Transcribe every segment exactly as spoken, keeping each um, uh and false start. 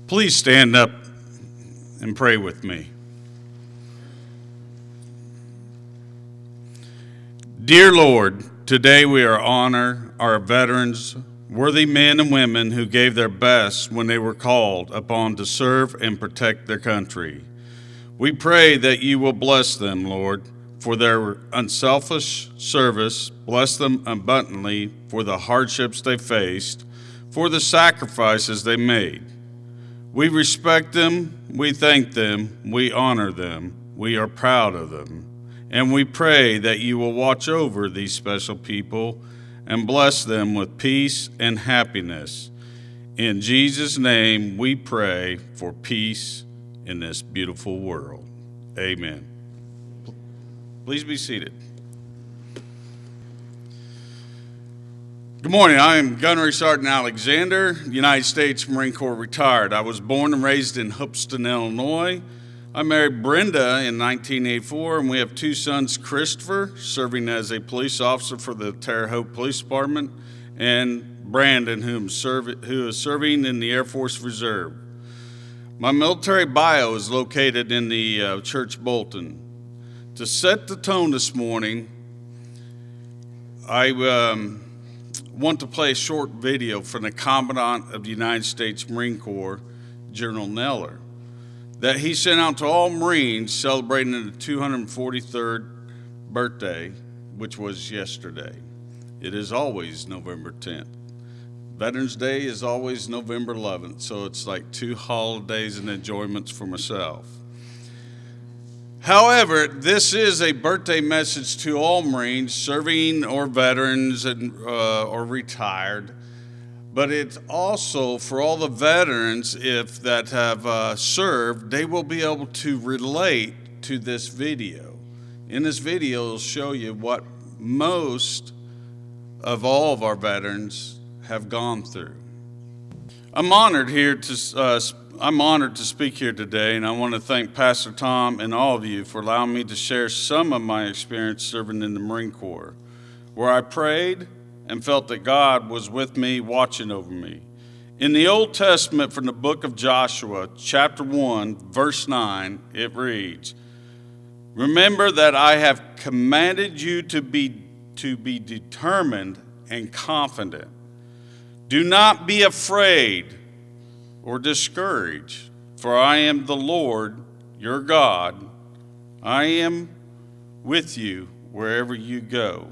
Please stand up and pray with me. Dear Lord, today we are honor our veterans, worthy men and women who gave their best when they were called upon to serve and protect their country. We pray that you will bless them, Lord, for their unselfish service. Bless them abundantly for the hardships they faced, for the sacrifices they made. We respect them, we thank them, we honor them, we are proud of them, and we pray that you will watch over these special people and bless them with peace and happiness. In Jesus' name we pray for peace in this beautiful world. Amen. Please be seated. Good morning. I am Gunnery Sergeant Alexander, United States Marine Corps retired. I was born and raised in Hoopeston, Illinois. I married Brenda in nineteen eighty-four, and we have two sons, Christopher, serving as a police officer for the Terre Haute Police Department, and Brandon, who is serving in the Air Force Reserve. My military bio is located in the uh, Church Bolton. To set the tone this morning, I... Um, want to play a short video from the Commandant of the United States Marine Corps, General Neller, that he sent out to all Marines celebrating the two hundred forty-third birthday, which was yesterday. It is always November tenth. Veterans Day is always November eleventh, so it's like two holidays and enjoyments for myself. However, this is a birthday message to all Marines serving or veterans and, uh, or retired, but it's also for all the veterans if that have uh, served, they will be able to relate to this video. In this video, it'll show you what most of all of our veterans have gone through. I'm honored here to uh, I'm honored to speak here today, and I want to thank Pastor Tom and all of you for allowing me to share some of my experience serving in the Marine Corps, where I prayed and felt that God was with me, watching over me. In the Old Testament, from the book of Joshua, chapter one, verse nine, it reads, "Remember that I have commanded you to be, to be determined and confident. Do not be afraid or discouraged, for I am the Lord your God. I am with you wherever you go."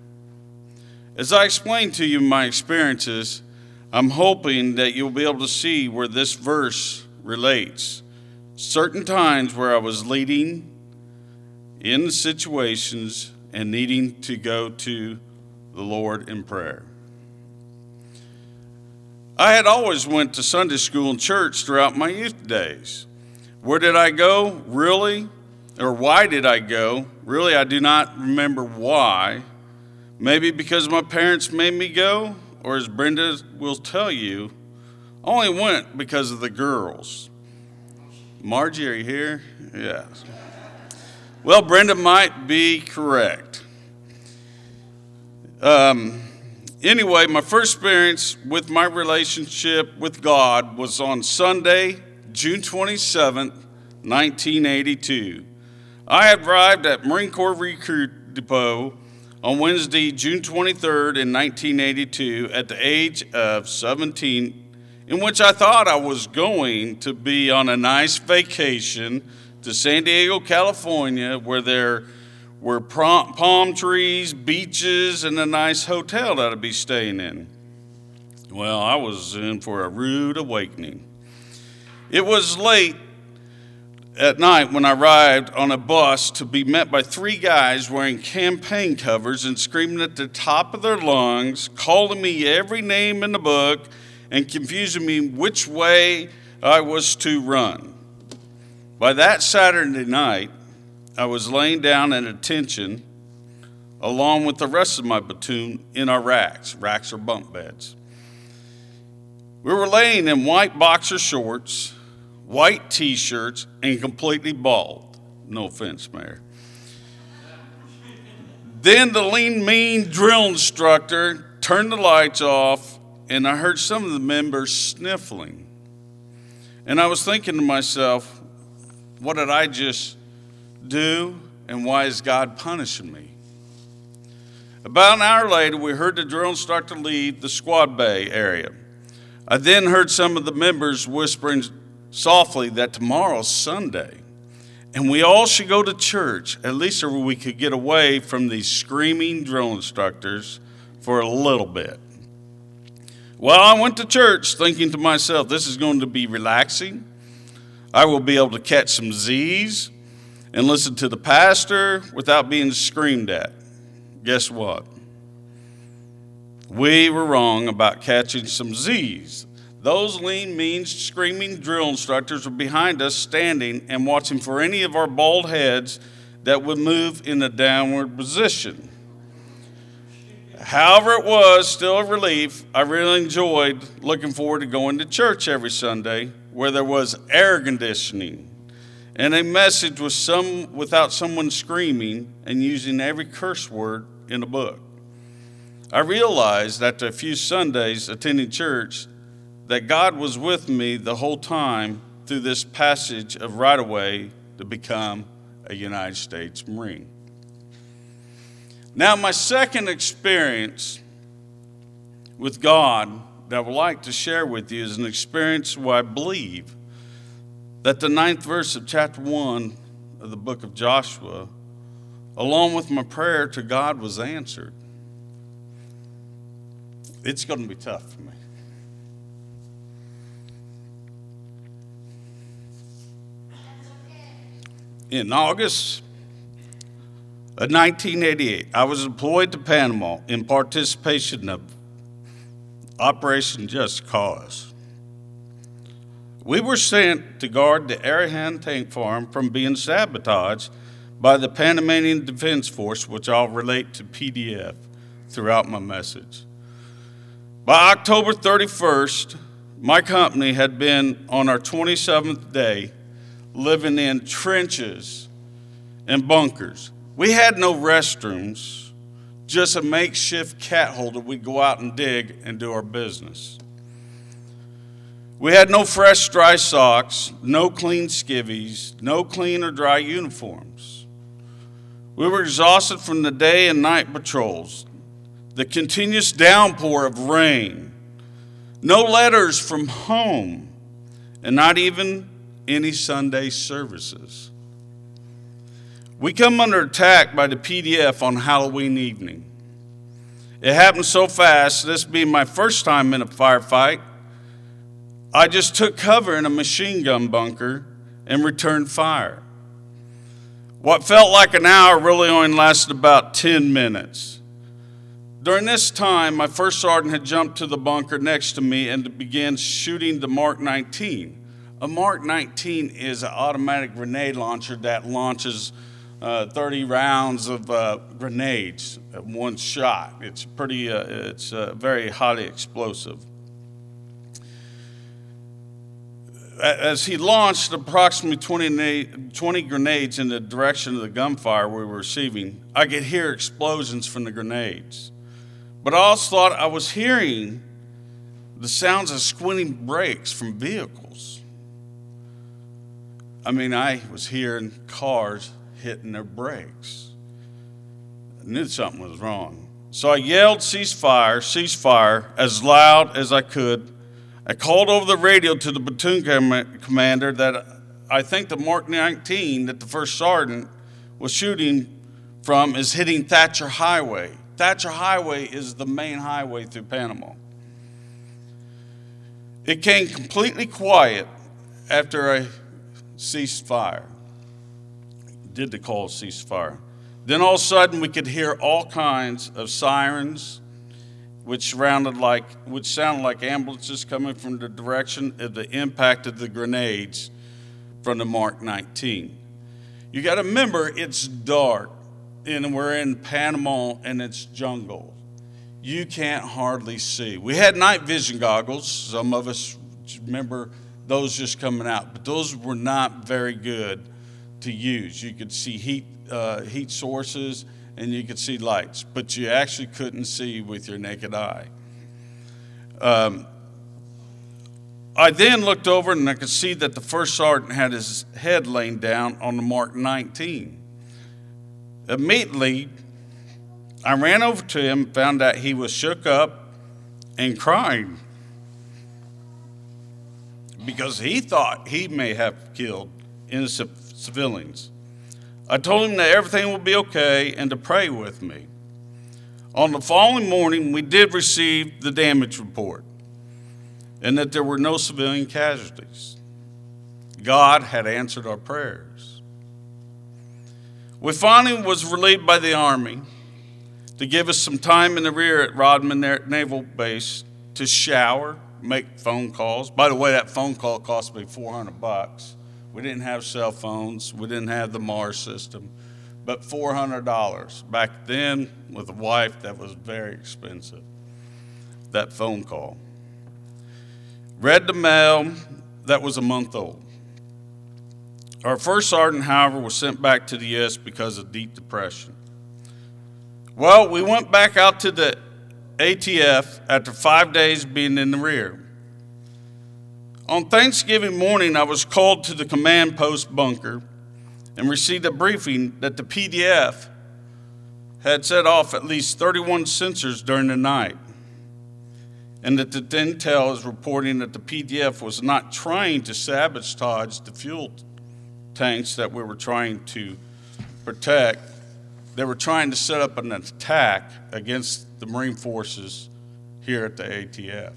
As I explain to you my experiences, I'm hoping that you'll be able to see where this verse relates. Certain times where I was leading in situations and needing to go to the Lord in prayer. I had always went to Sunday school and church throughout my youth days. Where did I go? Really? Or why did I go? Really, I do not remember why. Maybe because my parents made me go, or as Brenda will tell you, I only went because of the girls. Margie, are you here? Yes. Well, Brenda might be correct. Um... Anyway, my first experience with my relationship with God was on Sunday, June twenty-seventh, nineteen eighty-two. I had arrived at Marine Corps Recruit Depot on Wednesday, June twenty-third in nineteen eighty-two at the age of seventeen, in which I thought I was going to be on a nice vacation to San Diego, California, where there were palm trees, beaches, and a nice hotel that I'd be staying in. Well, I was in for a rude awakening. It was late at night when I arrived on a bus to be met by three guys wearing campaign covers and screaming at the top of their lungs, calling me every name in the book and confusing me which way I was to run. By that Saturday night, I was laying down at attention along with the rest of my platoon in our racks. Racks are bunk beds. We were laying in white boxer shorts, white t-shirts, and completely bald. No offense, Mayor. Then the lean, mean drill instructor turned the lights off, and I heard some of the members sniffling. And I was thinking to myself, what did I just do, and why is God punishing me? About an hour later, we heard the drill start to leave the squad bay area. I then heard some of the members whispering softly that tomorrow's Sunday, and we all should go to church, at least so we could get away from these screaming drill instructors for a little bit. Well, I went to church thinking to myself, this is going to be relaxing. I will be able to catch some Z's and listen to the pastor without being screamed at. Guess what? We were wrong about catching some Z's. Those lean, mean, screaming drill instructors were behind us, standing and watching for any of our bald heads that would move in a downward position. However it was, still a relief. I really enjoyed looking forward to going to church every Sunday where there was air conditioning and a message with some, without someone screaming and using every curse word in the book. I realized after a few Sundays attending church that God was with me the whole time through this passage of right away to become a United States Marine. Now, my second experience with God that I would like to share with you is an experience where I believe that the ninth verse of chapter one of the book of Joshua, along with my prayer to God, was answered. It's going to be tough for me. In August of nineteen eighty-eight, I was deployed to Panama in participation of Operation Just Cause. We were sent to guard the Arahan tank farm from being sabotaged by the Panamanian Defense Force, which I'll relate to P D F throughout my message. By October thirty-first, my company had been on our twenty-seventh day living in trenches and bunkers. We had no restrooms, just a makeshift cat holder we'd go out and dig and do our business. We had no fresh, dry socks, no clean skivvies, no clean or dry uniforms. We were exhausted from the day and night patrols, the continuous downpour of rain, no letters from home, and not even any Sunday services. We come under attack by the P D F on Halloween evening. It happened so fast, this being my first time in a firefight, I just took cover in a machine gun bunker and returned fire. What felt like an hour really only lasted about ten minutes. During this time, my first sergeant had jumped to the bunker next to me and began shooting the Mark nineteen. A Mark nineteen is an automatic grenade launcher that launches uh, thirty rounds of uh, grenades at one shot. It's pretty, uh, it's uh, very highly explosive. As he launched approximately twenty, twenty grenades in the direction of the gunfire we were receiving, I could hear explosions from the grenades. But I also thought I was hearing the sounds of squinting brakes from vehicles. I mean, I was hearing cars hitting their brakes. I knew something was wrong. So I yelled, cease fire, cease fire, as loud as I could. I called over the radio to the platoon com- commander that I think the Mark nineteen that the first sergeant was shooting from is hitting Thatcher Highway. Thatcher Highway is the main highway through Panama. It came completely quiet after I ceased fire. Did the call cease fire. Then all of a sudden we could hear all kinds of sirens, which sounded like which sounded like ambulances coming from the direction of the impact of the grenades from the Mark nineteen. You got to remember, it's dark, and we're in Panama, and it's jungle. You can't hardly see. We had night vision goggles. Some of us remember those just coming out, but those were not very good to use. You could see heat uh, heat sources, and you could see lights, but you actually couldn't see with your naked eye. Um, I then looked over and I could see that the first sergeant had his head laying down on the Mark nineteen. Immediately, I ran over to him, found out he was shook up and crying because he thought he may have killed innocent civilians. I told him that everything would be okay and to pray with me. On the following morning, we did receive the damage report and that there were no civilian casualties. God had answered our prayers. We finally was relieved by the Army to give us some time in the rear at Rodman Naval Base to shower, make phone calls. By the way, that phone call cost me four hundred bucks. We didn't have cell phones. We didn't have the Mars system. But four hundred dollars. Back then, with a wife, that was very expensive, that phone call. Read the mail that was a month old. Our first sergeant, however, was sent back to the U S because of deep depression. Well, we went back out to the A T F after five days being in the rear. On Thanksgiving morning, I was called to the command post bunker and received a briefing that the P D F had set off at least thirty-one sensors during the night, and that the intel is reporting that the P D F was not trying to sabotage the fuel tanks that we were trying to protect. They were trying to set up an attack against the Marine forces here at the A T F.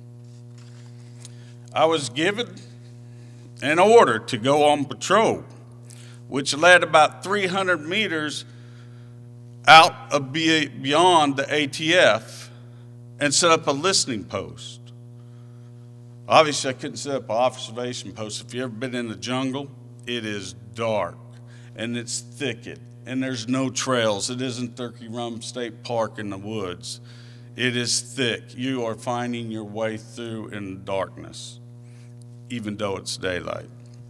I was given an order to go on patrol, which led about three hundred meters out of beyond the A T F and set up a listening post. Obviously, I couldn't set up an observation post. If you've ever been in the jungle, it is dark and it's thicket and there's no trails. It isn't Turkey Run State Park in the woods. It is thick. You are finding your way through in darkness, even though it's daylight.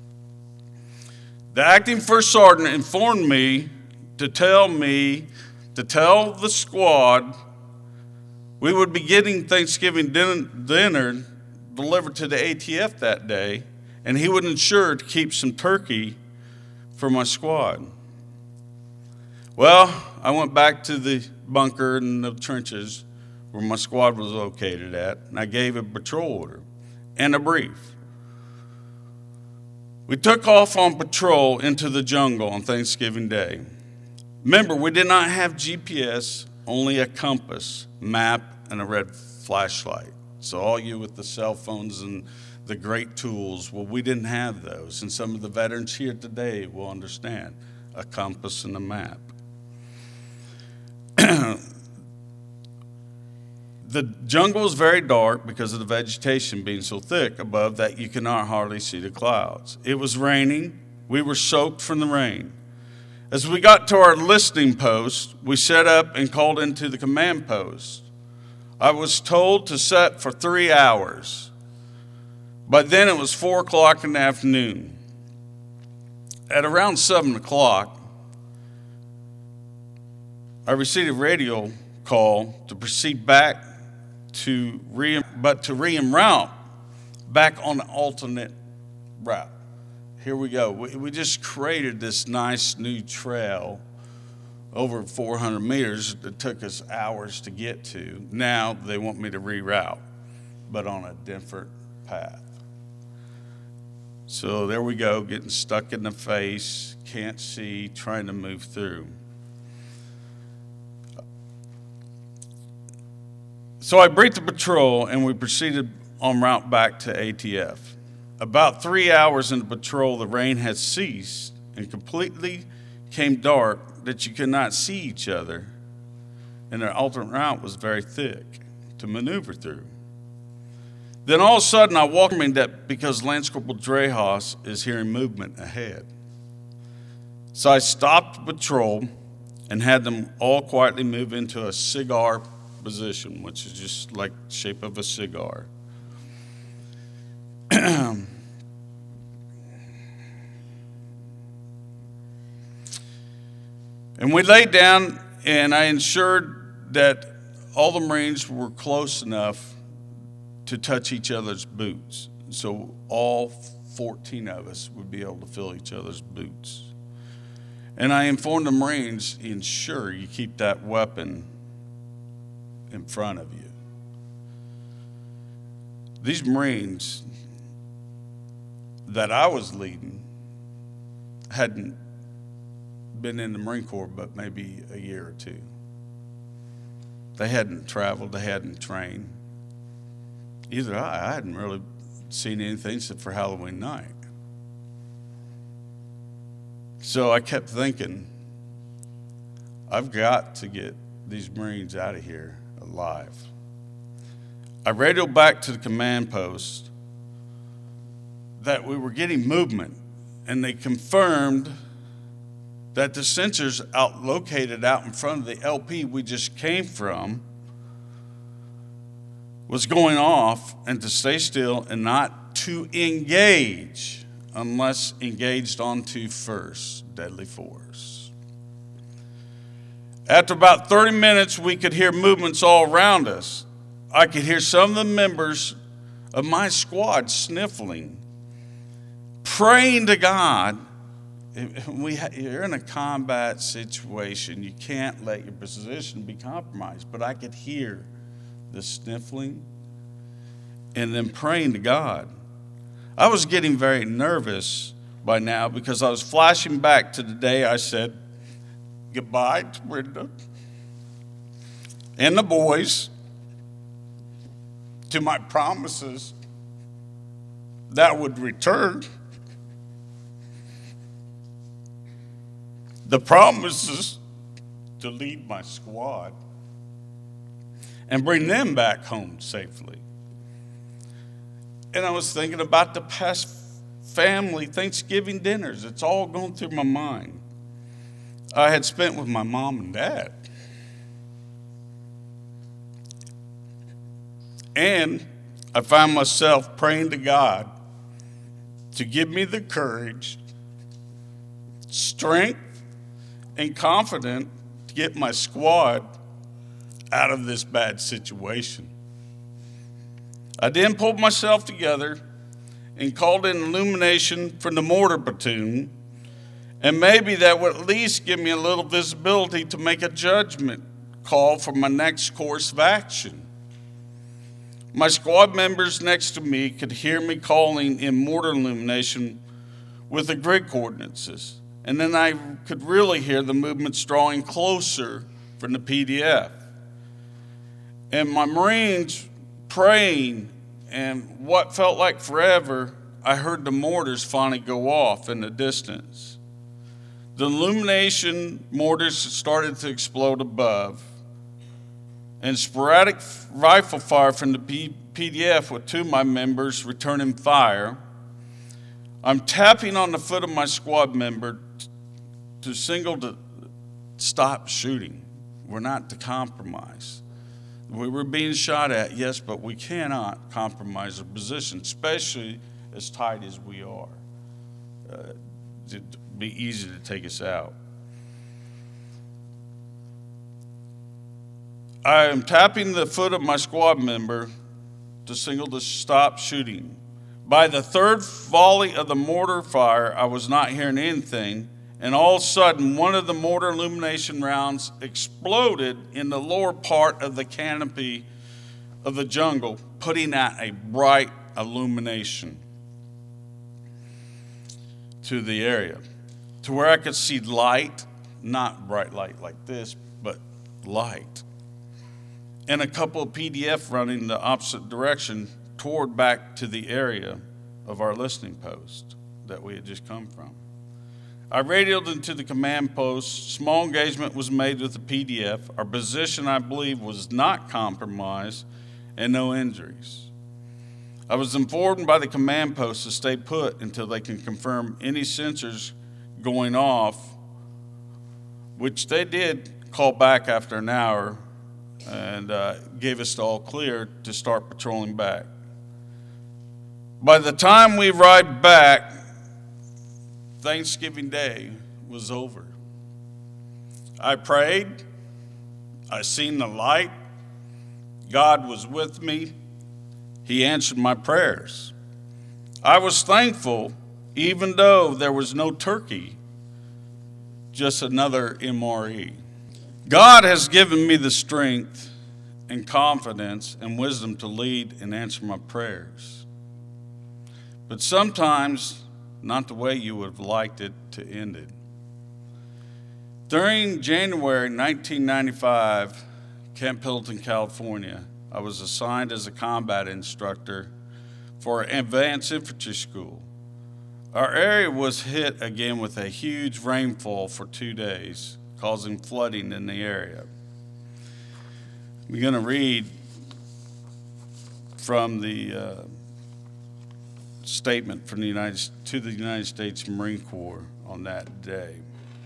The acting first sergeant informed me to tell me, to tell the squad we would be getting Thanksgiving dinner delivered to the A T F that day, and he would ensure to keep some turkey for my squad. Well, I went back to the bunker and the trenches where my squad was located at, and I gave a patrol order and a brief. We took off on patrol into the jungle on Thanksgiving Day. Remember, we did not have G P S, only a compass, map, and a red flashlight. So all you with the cell phones and the great tools, well, we didn't have those. And some of the veterans here today will understand a compass and a map. The jungle is very dark because of the vegetation being so thick above that you cannot hardly see the clouds. It was raining. We were soaked from the rain. As we got to our listening post, we set up and called into the command post. I was told to set for three hours. By then it was four o'clock in the afternoon. At around seven o'clock, I received a radio call to proceed back to re, but to re-route back on an alternate route. Here we go. We, we just created this nice new trail over four hundred meters that took us hours to get to. Now they want me to reroute, but on a different path. So there we go, getting stuck in the face, can't see, trying to move through. So I briefed the patrol and we proceeded en route back to A T F. About three hours into patrol, the rain had ceased and completely came dark that you could not see each other, and the alternate route was very thick to maneuver through. Then all of a sudden I walked in that because Lance Corporal Drehas is hearing movement ahead. So I stopped the patrol and had them all quietly move into a cigar position, which is just like the shape of a cigar. And we laid down, and I ensured that all the Marines were close enough to touch each other's boots. so all fourteen of us would be able to fill each other's boots. And I informed the Marines, ensure you keep that weapon in front of you. These Marines that I was leading hadn't been in the Marine Corps but maybe a year or two. They hadn't traveled, they hadn't trained. Either I, I hadn't really seen anything except for Halloween night. So I kept thinking, I've got to get these Marines out of here alive. I radioed back to the command post that we were getting movement, and they confirmed that the sensors out located out in front of the L P we just came from was going off, and to stay still and not to engage unless engaged onto first deadly force. After about thirty minutes, we could hear movements all around us. I could hear some of the members of my squad sniffling, praying to God. We ha- you're in a combat situation. You can't let your position be compromised. But I could hear the sniffling and then praying to God. I was getting very nervous by now because I was flashing back to the day I said goodbye to Brenda and the boys, to my promises that would return, the promises to lead my squad and bring them back home safely. And I was thinking about the past family Thanksgiving dinners. It's all going through my mind. I had spent with my mom and dad. And I found myself praying to God to give me the courage, strength, and confidence to get my squad out of this bad situation. I then pulled myself together and called in illumination from the mortar platoon, and maybe that would at least give me a little visibility to make a judgment call for my next course of action. My squad members next to me could hear me calling in mortar illumination with the grid coordinates, and then I could really hear the movements drawing closer from the P D F. And my Marines praying, and what felt like forever, I heard the mortars finally go off in the distance. The illumination mortars started to explode above, and sporadic rifle fire from the P D F with two of my members returning fire. I'm tapping on the foot of my squad member to signal to stop shooting. We're not to compromise. We were being shot at, yes, but we cannot compromise our position, especially as tight as we are. Uh, it'd be easy to take us out. I am tapping the foot of my squad member to signal to stop shooting. By the third volley of the mortar fire, I was not hearing anything, and all of a sudden, one of the mortar illumination rounds exploded in the lower part of the canopy of the jungle, putting out a bright illumination to the area, to where I could see light, not bright light like this, but light. And a couple of P D F running the opposite direction toward back to the area of our listening post that we had just come from. I radioed into the command post. Small engagement was made with the P D F. Our position, I believe, was not compromised and no injuries. I was informed by the command post to stay put until they can confirm any sensors going off, which they did call back after an hour and uh, gave us the all clear to start patrolling back. By the time we arrived back, Thanksgiving Day was over. I prayed. I seen the light. God was with me. He answered my prayers. I was thankful, even though there was no turkey, just another M R E. God has given me the strength and confidence and wisdom to lead and answer my prayers. But sometimes not the way you would have liked it to end it. During January nineteen ninety-five, Camp Pendleton, California, I was assigned as a combat instructor for Advanced Infantry School. Our area was hit again with a huge rainfall for two days, causing flooding in the area. We're going to read from the uh, statement from the United to the United States Marine Corps on that day.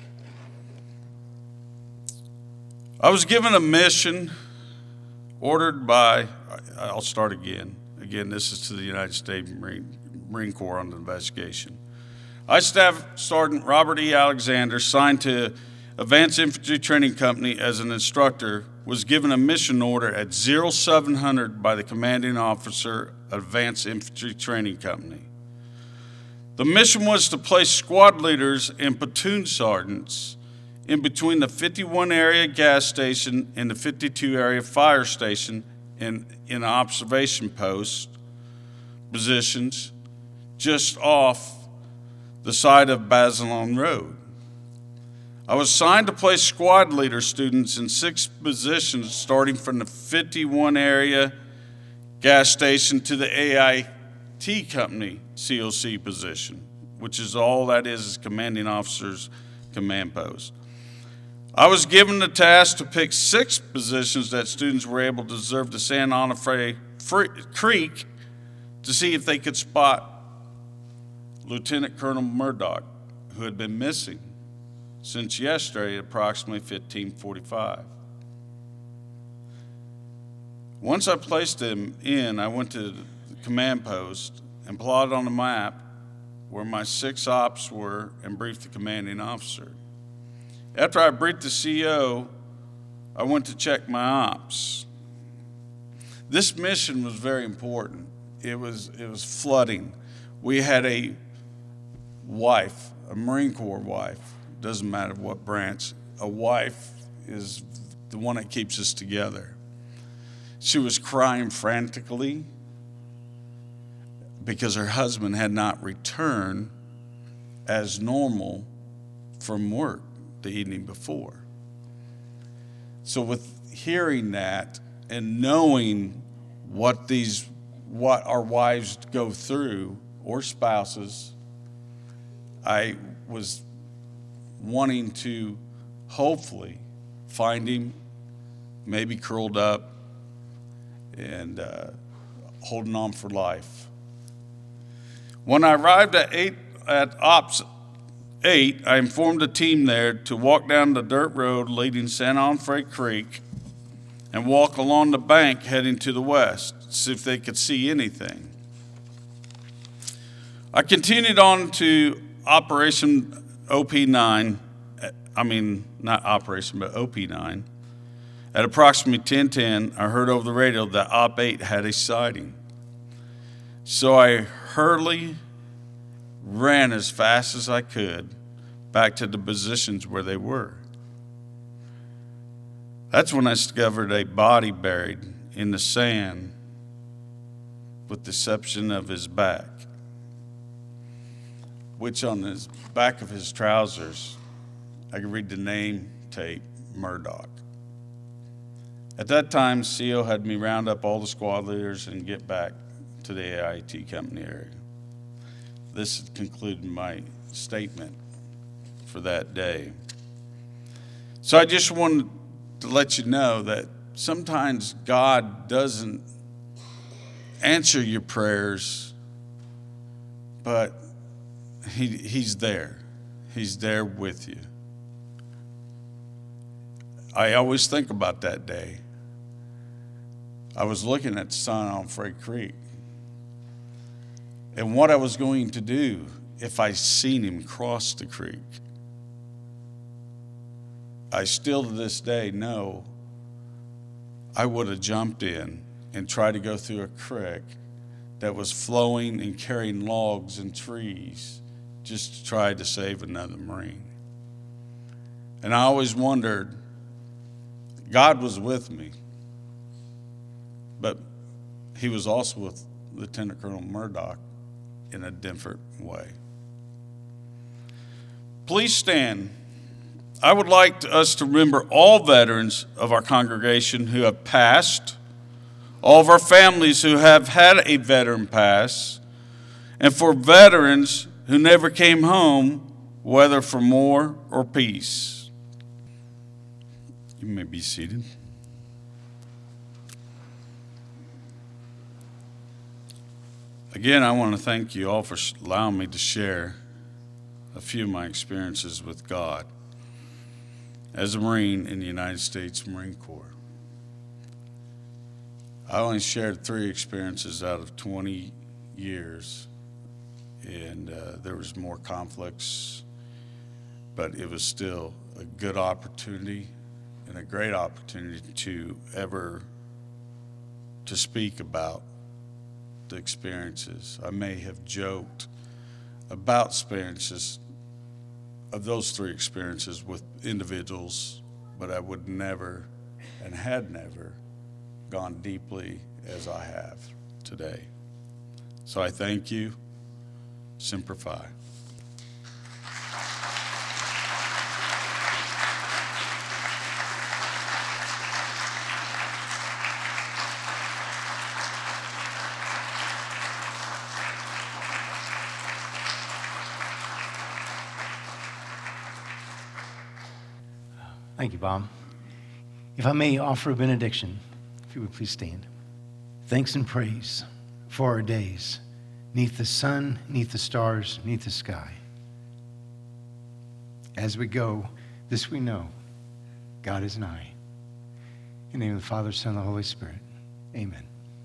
I was given a mission ordered by, I'll start again. Again, this is to the United States Marine, Marine Corps on the investigation. I, Staff Sergeant Robert E. Alexander, signed to Advanced Infantry Training Company as an instructor, was given a mission order at oh seven hundred by the commanding officer of Advanced Infantry Training Company. The mission was to place squad leaders and platoon sergeants in between the fifty-one area gas station and the fifty-two area fire station in, in observation post positions just off the side of Basilone Road. I was assigned to place squad leader students in six positions starting from the fifty-one area gas station to the A I T company C O C position, which is all that is, is commanding officer's command post. I was given the task to pick six positions that students were able to observe the San Onofre Creek to see if they could spot Lieutenant Colonel Murdoch, who had been missing since yesterday at approximately fifteen forty-five. Once I placed him in, I went to the command post and plotted on the map where my six ops were and briefed the commanding officer. After I briefed the C O, I went to check my ops. This mission was very important. It was, it was flooding. We had a wife, a Marine Corps wife, doesn't matter what branch, a wife is the one that keeps us together. She was crying frantically because her husband had not returned as normal from work the evening before. So with hearing that and knowing what these, what our wives go through, or spouses, I was wanting to hopefully find him, maybe curled up and uh, holding on for life. When I arrived at eight at Ops eight, I informed the team there to walk down the dirt road leading San Onofre Creek and walk along the bank heading to the west, see if they could see anything. I continued on to Operation O P nine, I mean, not Operation, but O P nine. At approximately ten ten, I heard over the radio that Op eight had a sighting. So I hurriedly ran as fast as I could back to the positions where they were. That's when I discovered a body buried in the sand with the exception of his back, which on the back of his trousers, I could read the name tape, Murdoch. At that time, C O had me round up all the squad leaders and get back to the A I T company area. This concluded my statement for that day. So I just wanted to let you know that sometimes God doesn't answer your prayers, but he, he's there. He's there with you. I always think about that day. I was looking at San Onofre Creek and what I was going to do if I seen him cross the creek. I still to this day know I would have jumped in and tried to go through a creek that was flowing and carrying logs and trees just to try to save another Marine. And I always wondered, God was with me, but he was also with Lieutenant Colonel Murdoch in a different way. Please stand. I would like us to remember all veterans of our congregation who have passed, all of our families who have had a veteran pass, and for veterans who never came home, whether for war or peace. You may be seated. Again, I want to thank you all for allowing me to share a few of my experiences with God as a Marine in the United States Marine Corps. I only shared three experiences out of twenty years, and uh, there was more conflicts, but it was still a good opportunity and a great opportunity to ever to speak about the experiences. I may have joked about experiences of those three experiences with individuals, but I would never and had never gone deeply as I have today. So I thank you. Semper Fi. Thank you, Bob. If I may offer a benediction, if you would please stand. Thanks and praise for our days, neath the sun, neath the stars, neath the sky. As we go, this we know, God is nigh. In the name of the Father, Son, and the Holy Spirit, amen.